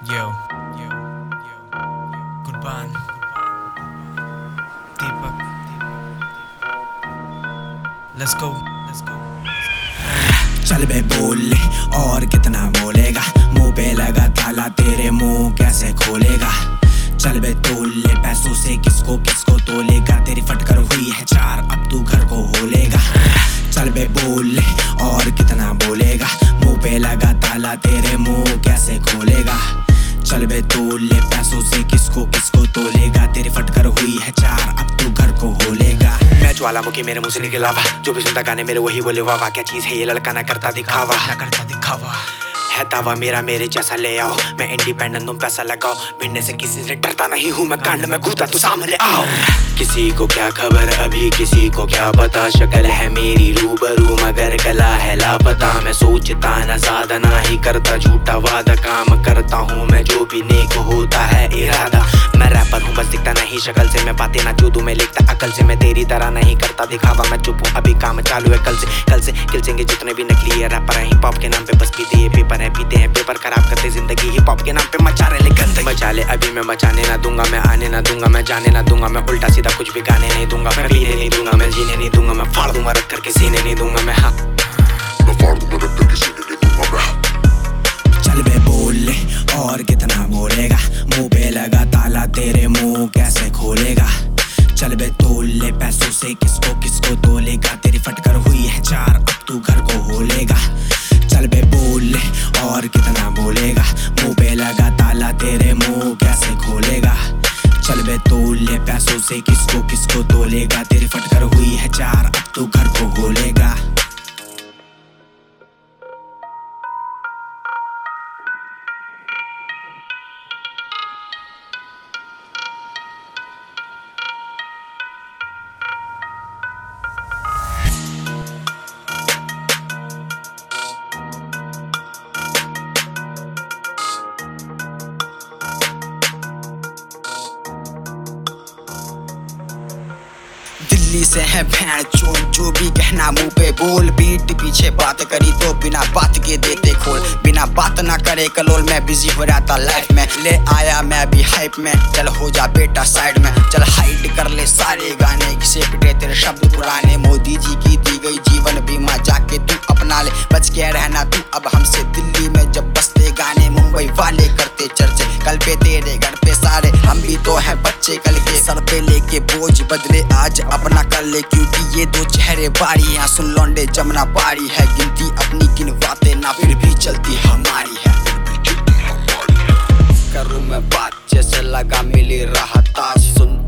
Yo, yo, yo, Gurban, Deepak, let's go, let's go. चल बे बोल ले और कितना बोलेगा, मुंह पे लगा ताला तेरे मुंह कैसे खोलेगा। चल बे तोल ले पैसों से किसको किसको तोलेगा, तेरी फटकर हुई है चार अब तू घर को होलेगा। चल बे बोल ले और कितना बोलेगा, मुंह पे लगा ताला तेरे मुंह कैसे खोलेगा। चल बे तोल ले पैसों से किसको किसको तोलेगा, तेरी फटकर हुई है चार अब तू घर को होलेगा। मैं ज्वालामुखी मेरे मुंह से निकला वा, जो भी सुनता गाने मेरे वही बोले वाह। क्या चीज है ये लड़का ना करता दिखावा, ना करता दिखावा है दावा मेरा मेरे जैसा ले आओ। मैं इंडिपेंडेंट तुम पैसा लगाओ, भिड़ने से किसी से डरता नहीं हूँ मैं, कांड में घुसा तो सामने आओ। किसी को क्या खबर अभी किसी को क्या पता, शक्ल है मेरी रूबरू मगर गला है लापता। मैं सोचता न ज्यादा ना ही करता झूठा वादा, काम करता हूँ मैं जो भी नेक होता है इरादा। मैं रैपर हूँ बस दिखता नहीं शक्ल से, मैं बातें ना चूदू मैं लिखता अकल से। मैं तेरी तरह नहीं करता दिखावा, मैं चुप हूँ अभी काम चालू है कल से खिलचेंगे जितने भी नकली है रैपर है। हिप हॉप के नाम पे बस पीते ये पेपर है, पीते हैं पेपर खराब करते जिंदगी। हिप हॉप के नाम पे मचा रहे गंदगी, मचा ले अभी मैं मचाने ना दूंगा, मैं आने ना दूंगा, मैं जाने ना दूंगा। मैं उल्टा सीधा कुछ भी गाने नहीं दूंगा, मैं पीने नहीं दूंगा, मैं जीने नहीं दूंगा। मैं फाड़ दूंगा रख करके सीने नहीं दूंगा मैं, हाँ मैं फाड़ दूंगा रख करके सीने नहीं दूंगा मैं। चल बे बोल ले और कितना बोलेगा, मुंह पे लगा ताला तेरे मुंह कैसे खोलेगा। चल बे तोल ले पैसों से किसको किसको तोलेगा, तेरी फटकर हुई है चार अब तू घर को होलेगा। चल बे बोल ले और कितना बोलेगा, मुंह पे लगा ताला तेरे मुंह कैसे खोलेगा। चल बे तोल ले पैसों से किसको किसको तोलेगा, तेरी फटकर हुई है चार अब तू घर को होलेगा। दिल्ली से है भैंड चोर, जो भी कहना मुंह पे बोल। बीट पीछे बात करी तो बिना बात के देते खोल, बिना बात ना करे कलोल। मैं बिजी हो रहा था लाइफ में, ले आया मैं भी हाइप में। चल हो जा बेटा साइड में, चल हाइड कर ले सारे गाने, घिसेट दे तेरे शब्द पुराने। मोदी जी की दी गई जीवन बीमा जाके तू अपना ले, बच के रहना तू अब हमसे। दिल्ली में जब बसते गाने मुंबई वाले करते चर्चे, कल पे तेरे घर पे सारे हम भी तो हैं बच्चे। कल के सर पे लेके बोझ बदले आज अपना कर ले, क्योंकि ये दो चेहरे बारी हैं। सुन लौंडे जमना पारी है, गिनती अपनी गिनवाते ना फिर भी चलती हमारी है। करूँ मैं बात जैसे लगा मिली राहत, सुन